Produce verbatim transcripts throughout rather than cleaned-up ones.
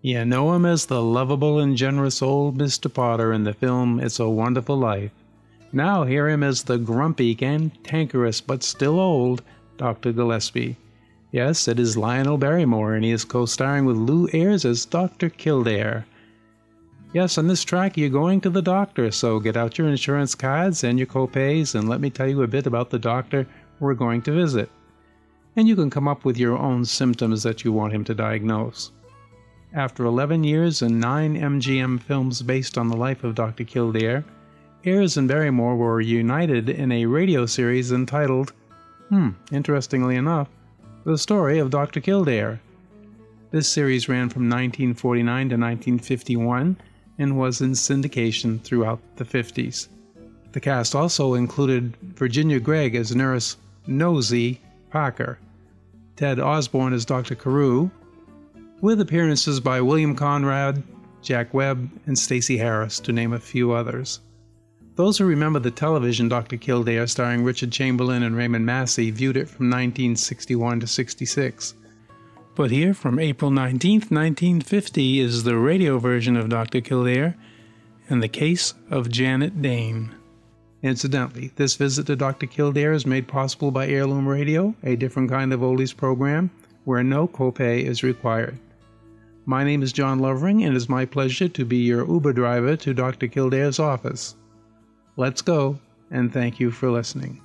You know him as the lovable and generous old Mister Potter in the film It's a Wonderful Life. Now hear him as the grumpy, cantankerous, but still old Doctor Gillespie. Yes, it is Lionel Barrymore, and he is co-starring with Lou Ayres as Doctor Kildare. Yes, on this track you're going to the doctor, so get out your insurance cards and your co-pays, and let me tell you a bit about the doctor we're going to visit. And you can come up with your own symptoms that you want him to diagnose. After eleven years and nine M G M films based on the life of Doctor Kildare, Ayres and Barrymore were united in a radio series entitled, hmm, interestingly enough, The Story of Doctor Kildare. This series ran from nineteen forty-nine to nineteen fifty-one and was in syndication throughout the fifties. The cast also included Virginia Gregg as nurse Nosy Parker, Ted Osborne as Doctor Carew, with appearances by William Conrad, Jack Webb, and Stacey Harris, to name a few others. Those who remember the television Doctor Kildare starring Richard Chamberlain and Raymond Massey viewed it from nineteen sixty-one to sixty-six. But here, from April nineteenth, nineteen fifty, is the radio version of Doctor Kildare and the Case of Janet Dane. Incidentally, this visit to Doctor Kildare is made possible by Heirloom Radio, a different kind of oldies program where no copay is required. My name is John Lovering, and it is my pleasure to be your Uber driver to Doctor Kildare's office. Let's go, and thank you for listening.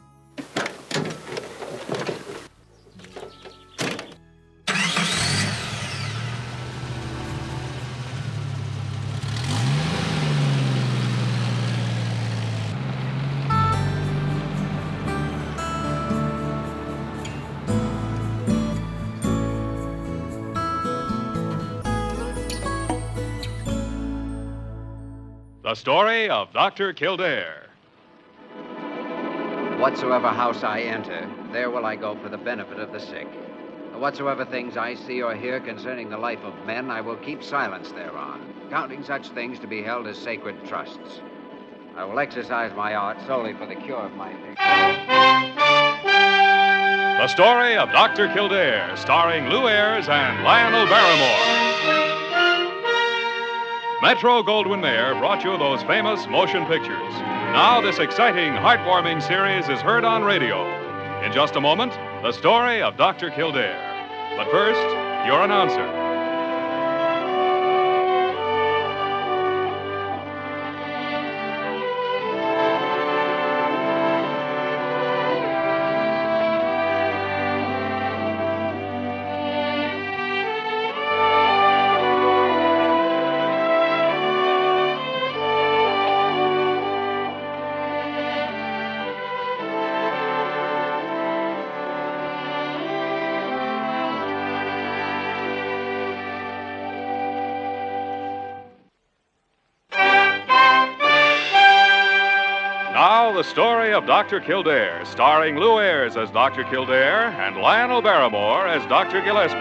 The Story of Doctor Kildare. Whatsoever house I enter, there will I go for the benefit of the sick. Whatsoever things I see or hear concerning the life of men, I will keep silence thereon, counting such things to be held as sacred trusts. I will exercise my art solely for the cure of my patients. The Story of Doctor Kildare, starring Lou Ayres and Lionel Barrymore. Metro-Goldwyn-Mayer brought you those famous motion pictures. Now this exciting, heartwarming series is heard on radio. In just a moment, the story of Doctor Kildare. But first, your announcer. Now, the story of Doctor Kildare, starring Lou Ayres as Doctor Kildare and Lionel Barrymore as Doctor Gillespie.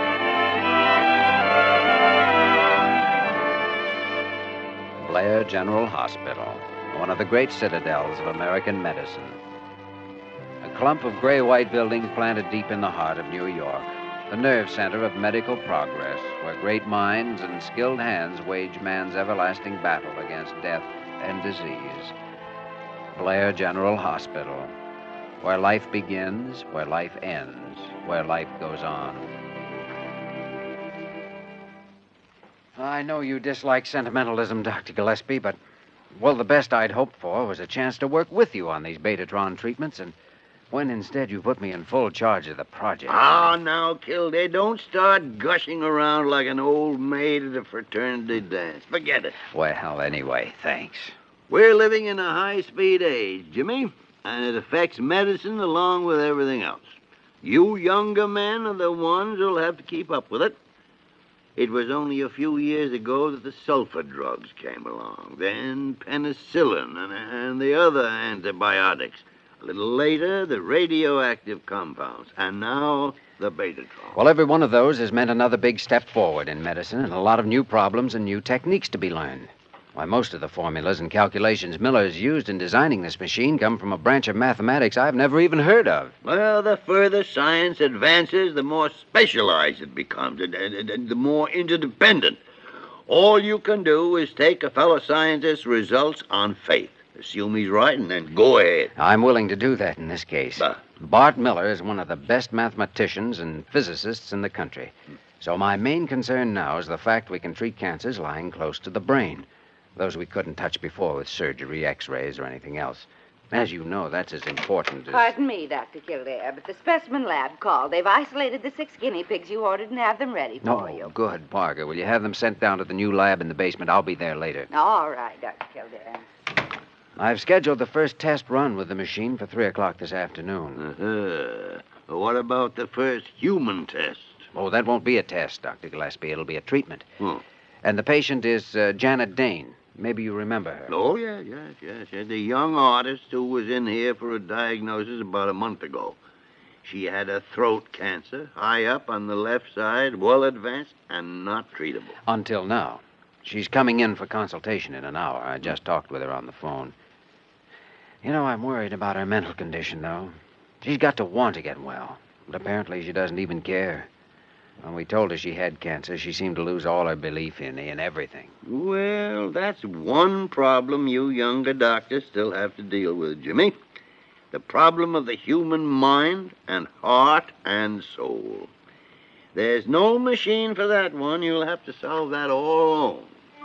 Blair General Hospital, one of the great citadels of American medicine. A clump of gray-white buildings planted deep in the heart of New York, the nerve center of medical progress, where great minds and skilled hands wage man's everlasting battle against death and disease. Blair General Hospital, where life begins, where life ends, where life goes on. I know you dislike sentimentalism, Doctor Gillespie, but, well, the best I'd hoped for was a chance to work with you on these Betatron treatments, and when instead you put me in full charge of the project. Ah, now, Kildare, don't start gushing around like an old maid at a fraternity dance. Forget it. Well, anyway, thanks. We're living in a high-speed age, Jimmy, and it affects medicine along with everything else. You younger men are the ones who'll have to keep up with it. It was only a few years ago that the sulfur drugs came along, then penicillin and, and the other antibiotics. A little later, the radioactive compounds, and now the Betatron. Well, every one of those has meant another big step forward in medicine and a lot of new problems and new techniques to be learned. Why, most of the formulas and calculations Miller's used in designing this machine come from a branch of mathematics I've never even heard of. Well, the further science advances, the more specialized it becomes, and, and, and the more interdependent. All you can do is take a fellow scientist's results on faith. Assume he's right, and then go ahead. I'm willing to do that in this case. Bah. Bart Miller is one of the best mathematicians and physicists in the country. So my main concern now is the fact we can treat cancers lying close to the brain. Those we couldn't touch before with surgery, x-rays, or anything else. As you know, that's as important as... Pardon me, Doctor Kildare, but the specimen lab called. They've isolated the six guinea pigs you ordered and have them ready for Oh, you. good, Parker. Will you have them sent down to the new lab in the basement? I'll be there later. All right, Doctor Kildare. I've scheduled the first test run with the machine for three o'clock this afternoon. Uh-huh. What about the first human test? Oh, that won't be a test, Doctor Gillespie. It'll be a treatment. Hmm. And the patient is uh, Janet Dane. Maybe you remember her. Oh, yeah, yes, yes, yes. The young artist who was in here for a diagnosis about a month ago. She had a throat cancer, high up on the left side, well advanced, and not treatable. Until now. She's coming in for consultation in an hour. I just talked with her on the phone. You know, I'm worried about her mental condition, though. She's got to want to get well, but apparently she doesn't even care. When we told her she had cancer, she seemed to lose all her belief in in everything. Well, that's one problem you younger doctors still have to deal with, Jimmy. The problem of the human mind and heart and soul. There's no machine for that one. You'll have to solve that all alone.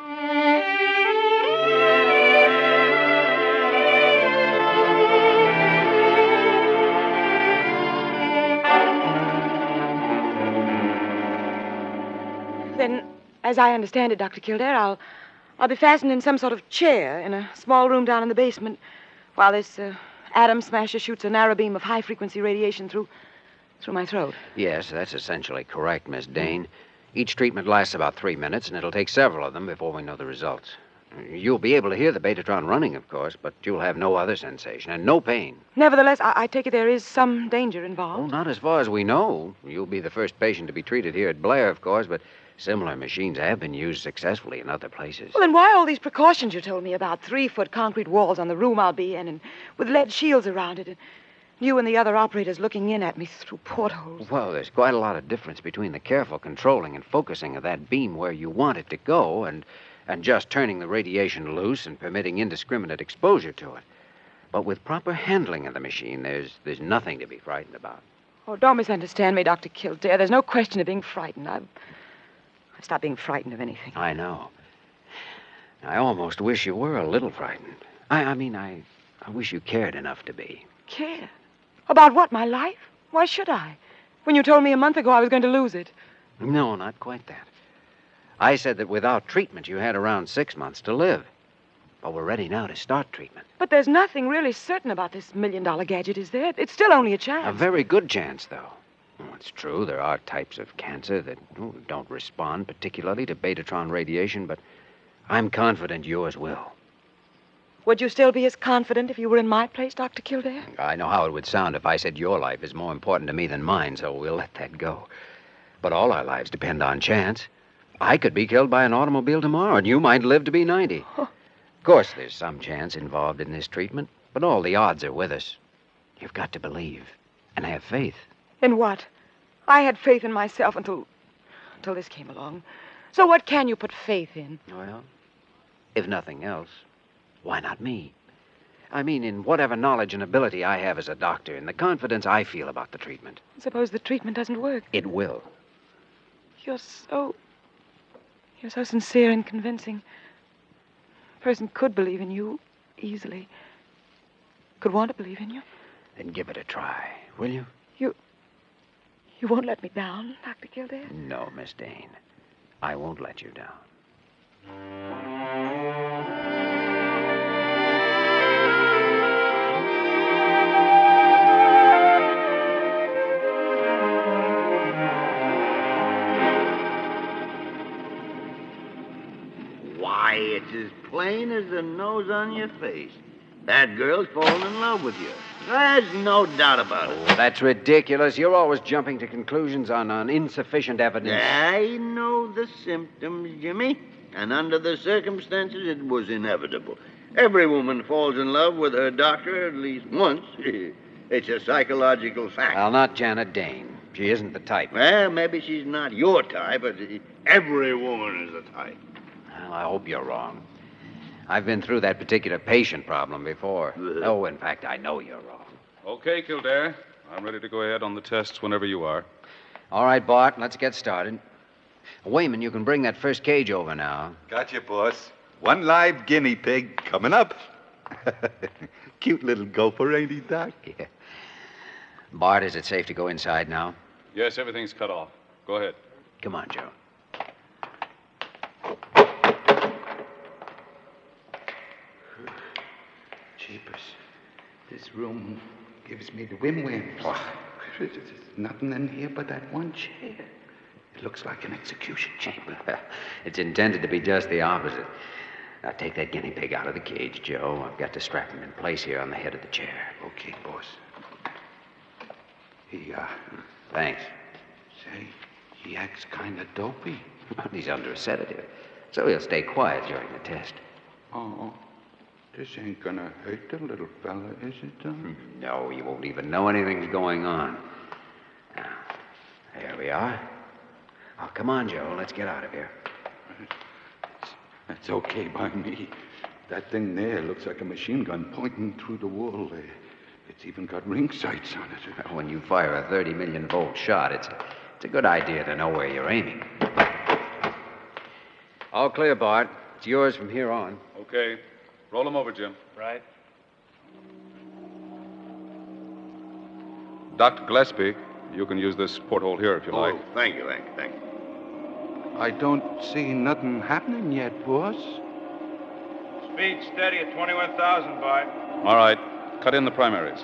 Then, as I understand it, Doctor Kildare, I'll, I'll be fastened in some sort of chair in a small room down in the basement while this uh, atom smasher shoots a narrow beam of high-frequency radiation through, through my throat. Yes, that's essentially correct, Miss Dane. Each treatment lasts about three minutes, and it'll take several of them before we know the results. You'll be able to hear the Betatron running, of course, but you'll have no other sensation and no pain. Nevertheless, I, I take it there is some danger Oh, involved. not as far as we know. You'll be the first patient to be treated here at Blair, of course, but similar machines have been used successfully in other places. Well, then why all these precautions you told me about? Three-foot concrete walls on the room I'll be in, and with lead shields around it, and you and the other operators looking in at me through portholes. Well, there's quite a lot of difference between the careful controlling and focusing of that beam where you want it to go and, and just turning the radiation loose and permitting indiscriminate exposure to it. But with proper handling of the machine, there's, there's nothing to be frightened about. Oh, don't misunderstand me, Doctor Kildare. There's no question of being frightened. I've, I've stopped being frightened of anything. I know. I almost wish you were a little frightened. I, I mean, I, I wish you cared enough to be. Care? About what, my life? Why should I? When you told me a month ago I was going to lose it. No, not quite that. I said that without treatment you had around six months to live. But we're ready now to start treatment. But there's nothing really certain about this million-dollar gadget, is there? It's still only a chance. A very good chance, though. Well, it's true, there are types of cancer that oh, don't respond particularly to Betatron radiation, but I'm confident yours will. Would you still be as confident if you were in my place, Doctor Kildare? I know how it would sound if I said your life is more important to me than mine, so we'll let that go. But all our lives depend on chance. I could be killed by an automobile tomorrow, and you might live to be ninety. Oh. Of course, there's some chance involved in this treatment, but all the odds are with us. You've got to believe and have faith. In what? I had faith in myself until... until this came along. So what can you put faith in? Well, if nothing else, why not me? I mean, in whatever knowledge and ability I have as a doctor, and the confidence I feel about the treatment. Suppose the treatment doesn't work. It will. You're so... You're so sincere and convincing. A person could believe in you easily. Could want to believe in you. Then give it a try, will you? You... You won't let me down, Doctor Kildare? No, Miss Dane. I won't let you down. Why, it's as plain as the nose on your face. That girl's fallen in love with you. There's no doubt about it. Oh, that's ridiculous. You're always jumping to conclusions on, on insufficient evidence. I know the symptoms, Jimmy. And under the circumstances, it was inevitable. Every woman falls in love with her doctor at least once. It's a psychological fact. Well, not Janet Dane. She isn't the type. Well, maybe she's not your type, but every woman is a type. Well, I hope you're wrong. I've been through that particular patient problem before. Oh, in fact, I know you're wrong. Okay, Kildare. I'm ready to go ahead on the tests whenever you are. All right, Bart, let's get started. Wayman, you can bring that first cage over now. Gotcha, boss. One live guinea pig coming up. Cute little gopher, ain't he, Doc? Yeah. Bart, is it safe to go inside now? Yes, everything's cut off. Go ahead. Come on, Joe. Jeepers. This room gives me the whim-whims. Oh, there's nothing in here but that one chair. It looks like an execution chamber. It's intended to be just the opposite. Now, take that guinea pig out of the cage, Joe. I've got to strap him in place here on the head of the chair. Okay, boss. He, uh... Thanks. Say, he acts kind of dopey. He's under a sedative, so he'll stay quiet during the test. Oh, this ain't gonna hurt the little fella, is it, Don? No, you won't even know anything's going on. Now, there we are. Oh, come on, Joe. Let's get out of here. That's okay by me. That thing there looks like a machine gun pointing through the wall there. It's even got ring sights on it. When you fire a thirty million volt shot, it's, it's a good idea to know where you're aiming. All clear, Bart. It's yours from here on. Okay. Roll him over, Jim. Right. Doctor Gillespie, you can use this porthole here if you like. Oh, thank you, thank you, thank you. I don't see nothing happening yet, boss. Speed steady at twenty-one thousand, Bart. All right. Cut in the primaries.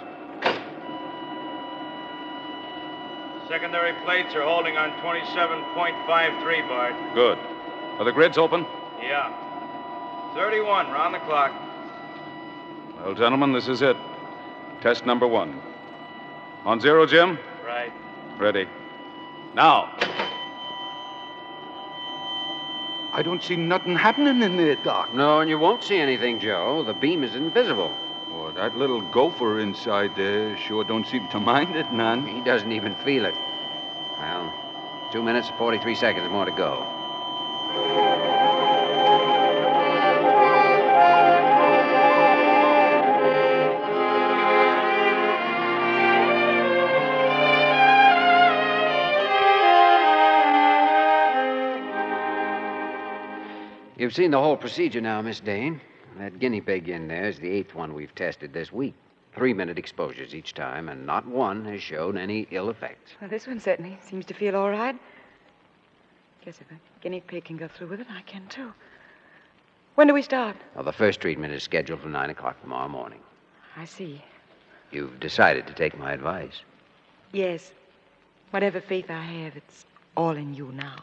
Secondary plates are holding on twenty-seven point five three, Bart. Good. Are the grids open? Yeah. thirty-one, round the clock. Well, gentlemen, this is it. Test number one. On zero, Jim? Right. Ready. Now. I don't see nothing happening in there, Doc. No, and you won't see anything, Joe. The beam is invisible. Oh, that little gopher inside there sure don't seem to mind it none. He doesn't even feel it. Well, two minutes and forty-three seconds more to go. You've seen the whole procedure now, Miss Dane. That guinea pig in there is the eighth one we've tested this week. Three-minute exposures each time, and not one has shown any ill effects. Well, this one certainly seems to feel all right. Guess if a guinea pig can go through with it, I can, too. When do we start? Well, the first treatment is scheduled for nine o'clock tomorrow morning. I see. You've decided to take my advice. Yes. Whatever faith I have, it's all in you now.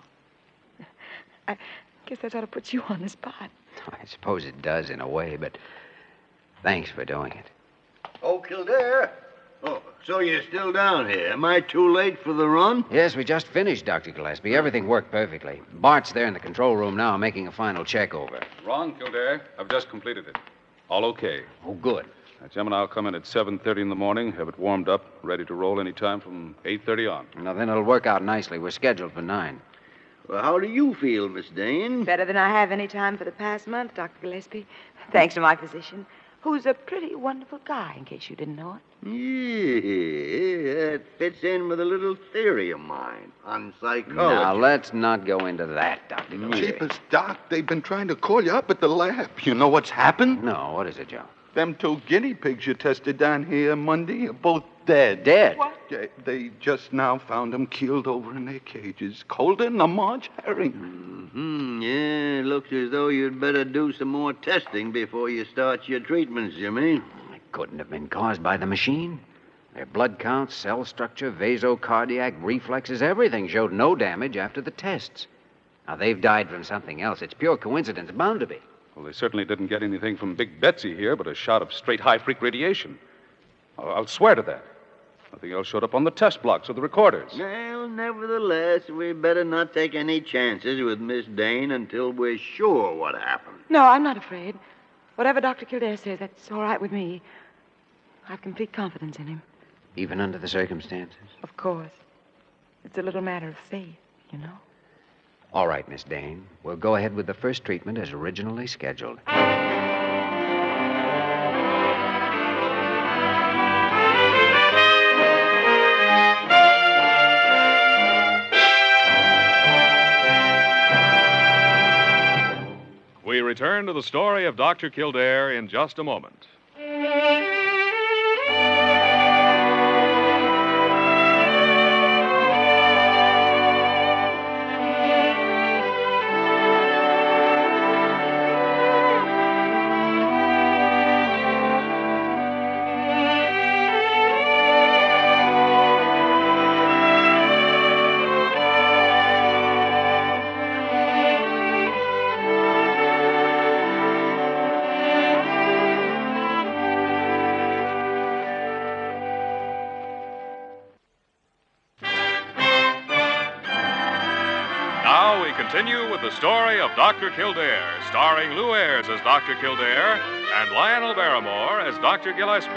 I guess that ought to put you on the spot. I suppose it does in a way, but thanks for doing it. Oh, Kildare. Oh, so you're still down here. Am I too late for the run? Yes, we just finished, Doctor Gillespie. Everything worked perfectly. Bart's there in the control room now making a final check over. Wrong, Kildare. I've just completed it. All okay. Oh, good. Now, Jim and I'll come in at seven thirty in the morning, have it warmed up, ready to roll any time from eight thirty on. Now, then it'll work out nicely. We're scheduled for nine. Well, how do you feel, Miss Dane? Better than I have any time for the past month, Doctor Gillespie. Thanks to my physician, who's a pretty wonderful guy, in case you didn't know it. Yeah, that fits in with a little theory of mine on psychology. Now, let's not go into that, Doctor Gillespie. Jeepers, Doc, they've been trying to call you up at the lab. You know what's happened? No, what is it, Joe? Them two guinea pigs you tested down here Monday are both dead. Dead? What? Yeah, they just now found them keeled over in their cages, colder than a March herring. Hmm, yeah, it looks as though you'd better do some more testing before you start your treatments, Jimmy. It couldn't have been caused by the machine. Their blood counts, cell structure, vasocardiac, reflexes, everything showed no damage after the tests. Now, they've died from something else. It's pure coincidence, bound to be. Well, they certainly didn't get anything from Big Betsy here but a shot of straight high-freak radiation. I'll, I'll swear to that. Nothing else showed up on the test blocks or the recorders. Well, nevertheless, we better not take any chances with Miss Dane until we're sure what happened. No, I'm not afraid. Whatever Doctor Kildare says, that's all right with me. I've complete confidence in him. Even under the circumstances? Of course. It's a little matter of faith, you know. All right, Miss Dane. We'll go ahead with the first treatment as originally scheduled. We return to the story of Doctor Kildare in just a moment. Now we continue with the story of Doctor Kildare, starring Lou Ayres as Doctor Kildare and Lionel Barrymore as Doctor Gillespie.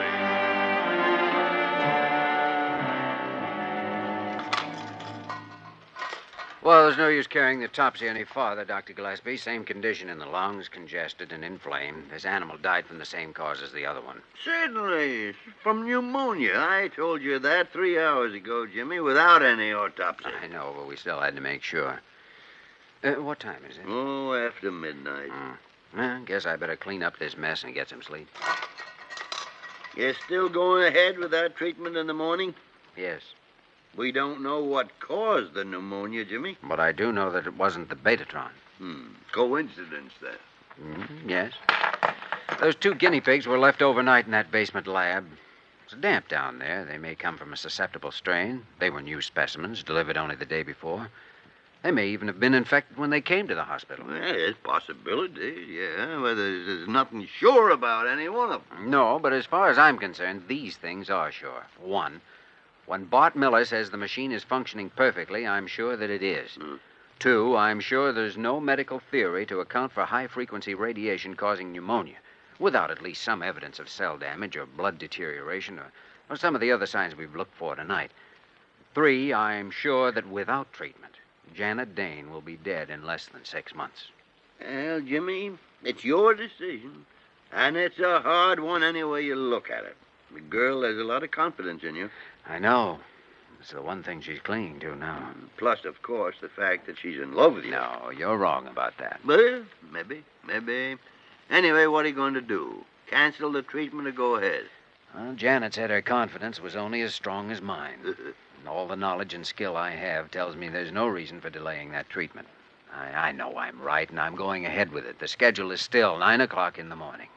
Well, there's no use carrying the Topsy any farther, Doctor Gillespie. Same condition in the lungs, congested and inflamed. This animal died from the same cause as the other one. Certainly. From pneumonia. I told you that three hours ago, Jimmy, without any autopsy. I know, but we still had to make sure. Uh, what time is it? Oh, after midnight. Mm. Well, guess I better clean up this mess and get some sleep. You're still going ahead with that treatment in the morning? Yes. We don't know what caused the pneumonia, Jimmy. But I do know that it wasn't the Betatron. Hmm. Coincidence, then. Mm, yes. Those two guinea pigs were left overnight in that basement lab. It's damp down there. They may come from a susceptible strain. They were new specimens, delivered only the day before. They may even have been infected when they came to the hospital. Well, there's possibility, yeah, but there's, there's nothing sure about any one of them. No, but as far as I'm concerned, these things are sure. One, when Bart Miller says the machine is functioning perfectly, I'm sure that it is. Hmm. Two, I'm sure there's no medical theory to account for high-frequency radiation causing pneumonia, without at least some evidence of cell damage or blood deterioration or, or some of the other signs we've looked for tonight. Three, I'm sure that without treatment, Janet Dane will be dead in less than six months. Well, Jimmy, it's your decision, and it's a hard one any way you look at it. The girl has a lot of confidence in you. I know. It's the one thing she's clinging to now. Plus, of course, the fact that she's in love with you. No, you're wrong about that. Well, maybe, maybe. Anyway, what are you going to do? Cancel the treatment or go ahead? Well, Janet said her confidence was only as strong as mine. And all the knowledge and skill I have tells me there's no reason for delaying that treatment. I, I know I'm right, and I'm going ahead with it. The schedule is still nine o'clock in the morning.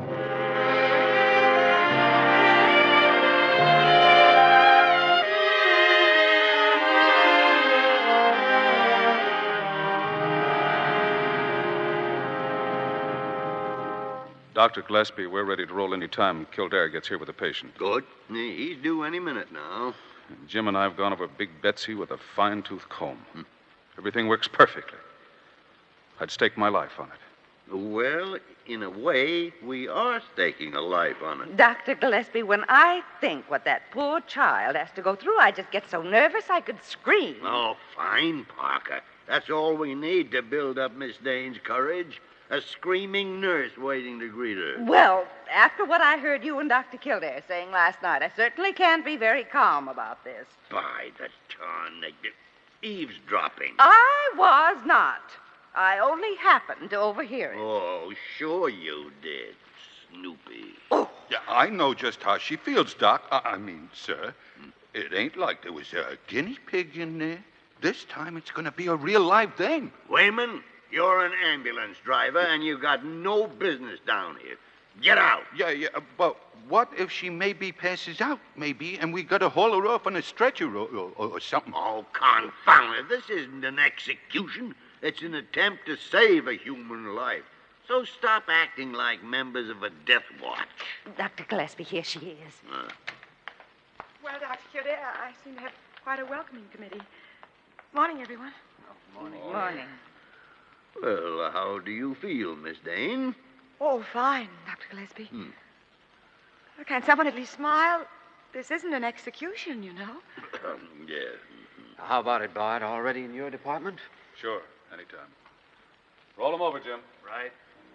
Doctor Gillespie, we're ready to roll any time Kildare gets here with the patient. Good. He's due any minute now. Jim and I have gone over Big Betsy with a fine-tooth comb. Hmm. Everything works perfectly. I'd stake my life on it. Well, in a way, we are staking a life on it. Doctor Gillespie, when I think what that poor child has to go through, I just get so nervous I could scream. Oh, fine, Parker. That's all we need to build up Miss Dane's courage. A screaming nurse waiting to greet her. Well, after what I heard you and Doctor Kildare saying last night, I certainly can't be very calm about this. By the tarn, eavesdropping. I was not. I only happened to overhear it. Oh, sure you did, Snoopy. Oh. Yeah, I know just how she feels, Doc. I, I mean, sir, it ain't like there was a guinea pig in there. This time it's going to be a real live thing. Wayman, you're an ambulance driver, and you got no business down here. Get out. Yeah, yeah, but what if she maybe passes out, maybe, and we got to haul her off on a stretcher or, or, or something? Oh, confound it. This isn't an execution. It's an attempt to save a human life. So stop acting like members of a death watch. Doctor Gillespie, here she is. Uh. Well, Doctor, Kildare, I seem to have quite a welcoming committee. Morning, everyone. Morning. Morning. Well, how do you feel, Miss Dane? Oh, fine, Doctor Gillespie. Hmm. Well, can someone at least smile? This isn't an execution, you know. Yes. How about it, Bart? Already in your department? Sure, anytime. Roll him over, Jim. Right.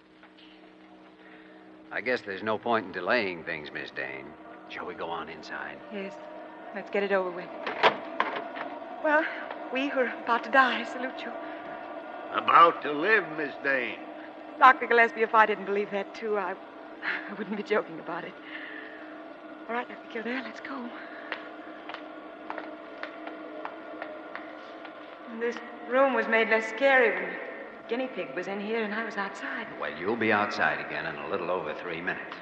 I guess there's no point in delaying things, Miss Dane. Shall we go on inside? Yes, let's get it over with. Well, we who are about to die salute you. About to live, Miss Dane. Doctor Gillespie, if I didn't believe that, too, I, I wouldn't be joking about it. All right, Doctor Kildare, let's go. This room was made less scary when the guinea pig was in here and I was outside. Well, you'll be outside again in a little over three minutes.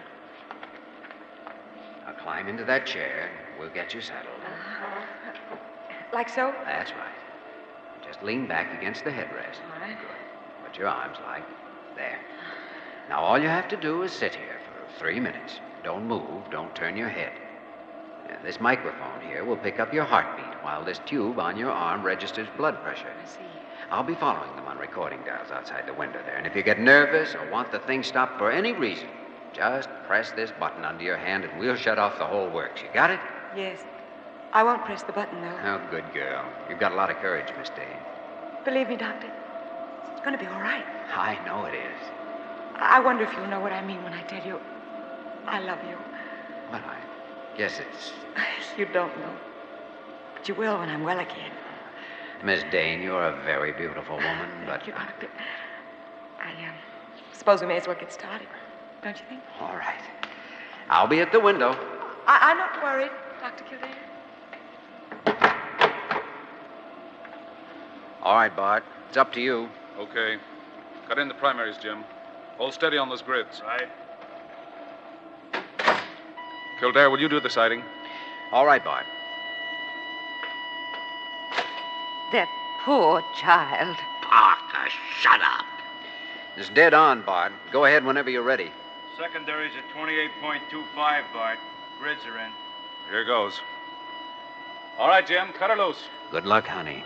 Now climb into that chair and we'll get you settled. Uh, like so? That's right. Just lean back against the headrest. All right. Good. Put your arms like there. Now all you have to do is sit here for three minutes. Don't move. Don't turn your head. Now, this microphone here will pick up your heartbeat while this tube on your arm registers blood pressure. I see. I'll be following them on recording dials outside the window there. And if you get nervous or want the thing stopped for any reason, just press this button under your hand and we'll shut off the whole works. You got it? Yes. I won't press the button, though. Oh, good girl. You've got a lot of courage, Miss Dane. Believe me, Doctor, it's going to be all right. I know it is. I wonder if you'll know what I mean when I tell you I love you. Well, I guess it's... You don't know. But you will when I'm well again. Miss Dane, you're a very beautiful woman, but... Thank you, Doctor. I um, suppose we may as well get started, don't you think? All right. I'll be at the window. I- I'm not worried, Doctor Kildare. All right, Bart. It's up to you. Okay. Cut in the primaries, Jim. Hold steady on those grids. Right. Kildare, will you do the sighting? All right, Bart. That poor child. Parker, shut up. It's dead on, Bart. Go ahead whenever you're ready. Secondary's at twenty-eight point two five, Bart. Grids are in. Here goes. All right, Jim. Cut her loose. Good luck, honey.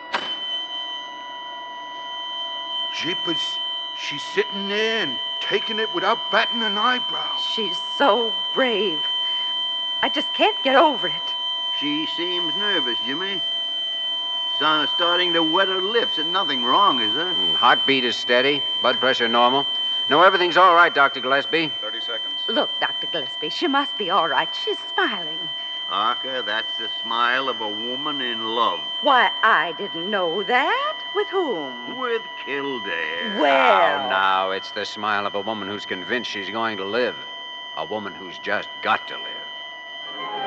Jeepers, she's sitting there and taking it without batting an eyebrow. She's so brave. I just can't get over it. She seems nervous, Jimmy. Son, starting to wet her lips, and nothing wrong, is there? Mm, heartbeat is steady. Blood pressure normal. No, everything's all right, Doctor Gillespie. Thirty seconds. Look, Doctor Gillespie, she must be all right. She's smiling. Parker, that's the smile of a woman in love. Why, I didn't know that. With whom? With Kildare. Well. Oh, now, it's the smile of a woman who's convinced she's going to live. A woman who's just got to live.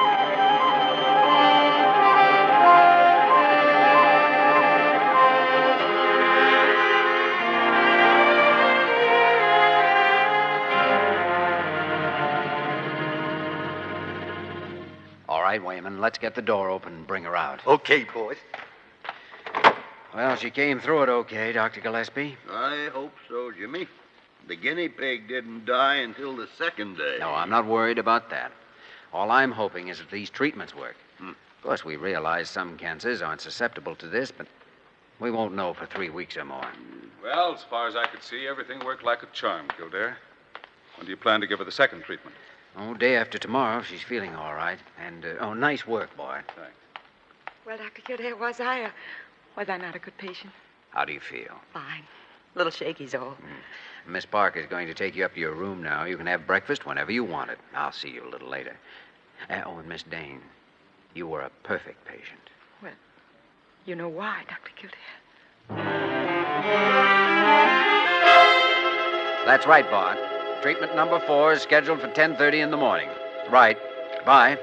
All right, Wayman, let's get the door open and bring her out. Okay, boys. Well, she came through it okay, Doctor Gillespie. I hope so, Jimmy. The guinea pig didn't die until the second day. No, I'm not worried about that. All I'm hoping is that these treatments work. Hmm. Of course, we realize some cancers aren't susceptible to this, but we won't know for three weeks or more. Well, as far as I could see, everything worked like a charm, Kildare. When do you plan to give her the second treatment? Oh, day after tomorrow, if she's feeling all right. And, uh, oh, nice work, boy. Thanks. Well, Doctor Kildare, was I, or was I not a good patient? How do you feel? Fine. A little shaky's all. Miss Parker's going to take you up to your room now. You can have breakfast whenever you want it. I'll see you a little later. Uh, oh, and Miss Dane, you were a perfect patient. Well, you know why, Doctor Kildare. That's right, Bart. Treatment number four is scheduled for ten thirty in the morning. Right. Bye.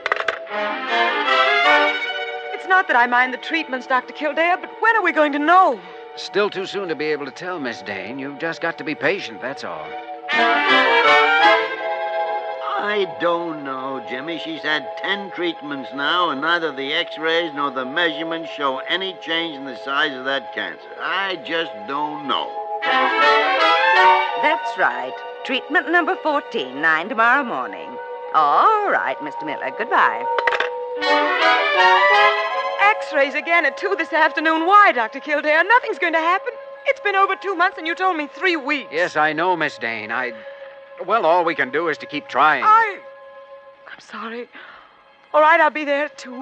It's not that I mind the treatments, Doctor Kildare, but when are we going to know? Still too soon to be able to tell, Miss Dane. You've just got to be patient, that's all. I don't know, Jimmy. She's had ten treatments now, and neither the x-rays nor the measurements show any change in the size of that cancer. I just don't know. That's right. Treatment number fourteen, nine tomorrow morning. All right, Mister Miller. Goodbye. X-rays again at two this afternoon. Why, Doctor Kildare? Nothing's going to happen. It's been over two months, and you told me three weeks. Yes, I know, Miss Dane. I... Well, all we can do is to keep trying. I... I'm sorry. All right, I'll be there at two.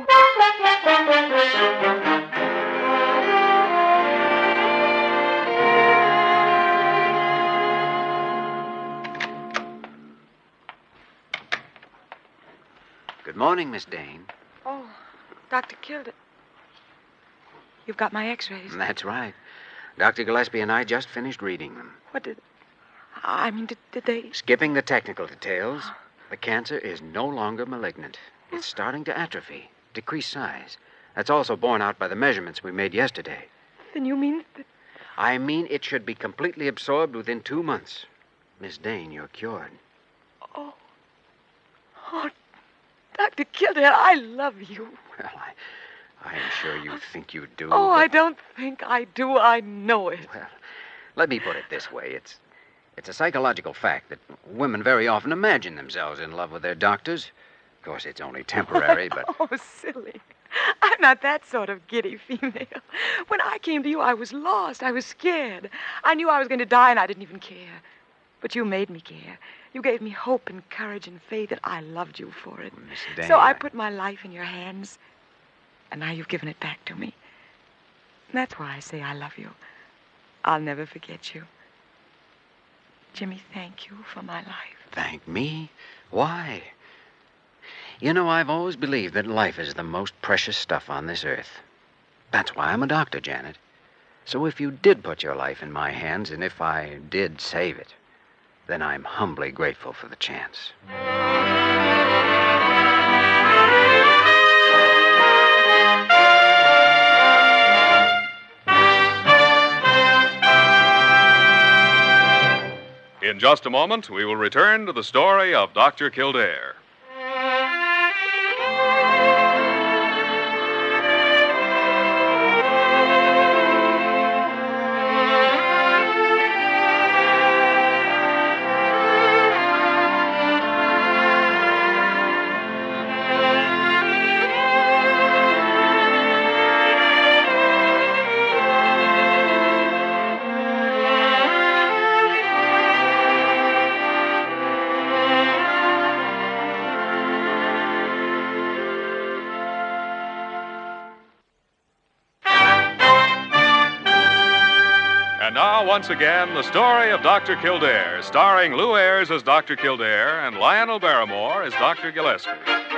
Good morning, Miss Dane. Oh, Doctor Kildare. You've got my X-rays. That's right. Doctor Gillespie and I just finished reading them. What did... I mean, did, did they... Skipping the technical details, the cancer is no longer malignant. It's starting to atrophy, decrease size. That's also borne out by the measurements we made yesterday. Then you mean that... I mean it should be completely absorbed within two months. Miss Dane, you're cured. Oh. Oh, Doctor Kildare, I love you. Well, I... I'm sure you think you do. Oh, but... I don't think I do. I know it. Well, let me put it this way. It's it's a psychological fact that women very often imagine themselves in love with their doctors. Of course, it's only temporary, but... Oh, silly. I'm not that sort of giddy female. When I came to you, I was lost. I was scared. I knew I was going to die, and I didn't even care. But you made me care. You gave me hope and courage and faith, and I loved you for it. Miss Dane, so I I... put my life in your hands. And now you've given it back to me. That's why I say I love you. I'll never forget you. Jimmy, thank you for my life. Thank me? Why? You know, I've always believed that life is the most precious stuff on this earth. That's why I'm a doctor, Janet. So if you did put your life in my hands, and if I did save it, then I'm humbly grateful for the chance. In just a moment, we will return to the story of Doctor Kildare. And now, once again, the story of Doctor Kildare, starring Lou Ayres as Doctor Kildare and Lionel Barrymore as Doctor Gillespie.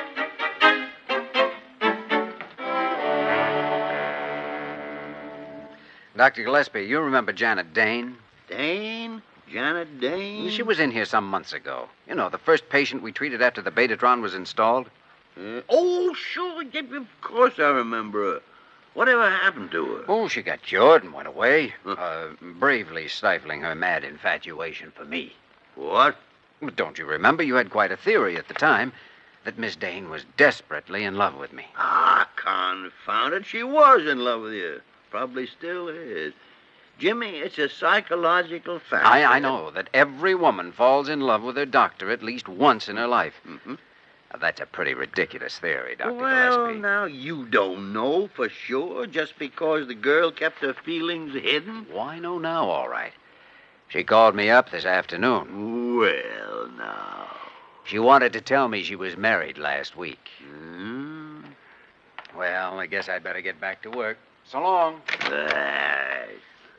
Doctor Gillespie, you remember Janet Dane? Dane? Janet Dane? She was in here some months ago. You know, the first patient we treated after the Betatron was installed. Uh, oh, sure. Of course I remember her. Whatever happened to her? Oh, she got cured and went away, uh, bravely stifling her mad infatuation for me. What? But don't you remember? You had quite a theory at the time that Miss Dane was desperately in love with me. Ah, confound it. She was in love with you. Probably still is. Jimmy, it's a psychological fact. I, I know that every woman falls in love with her doctor at least once in her life. Mm-hmm. Now, that's a pretty ridiculous theory, Doctor Well, Gillespie. now, you don't know for sure just because the girl kept her feelings hidden? Why, I know now, all right. She called me up this afternoon. Well, now. She wanted to tell me she was married last week. Hmm? Well, I guess I'd better get back to work. So long. Right.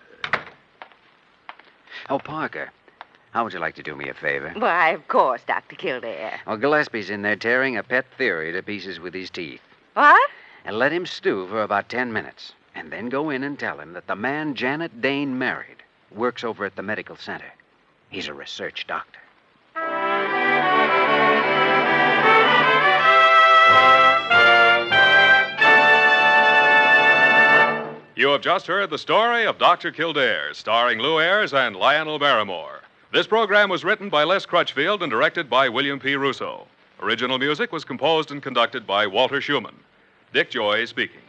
Oh, Parker, how would you like to do me a favor? Why, of course, Doctor Kildare. Well, Gillespie's in there tearing a pet theory to pieces with his teeth. What? And let him stew for about ten minutes. And then go in and tell him that the man Janet Dane married works over at the medical center. He's a research doctor. You have just heard the story of Doctor Kildare, starring Lou Ayres and Lionel Barrymore. This program was written by Les Crutchfield and directed by William P. Russo. Original music was composed and conducted by Walter Schumann. Dick Joy speaking.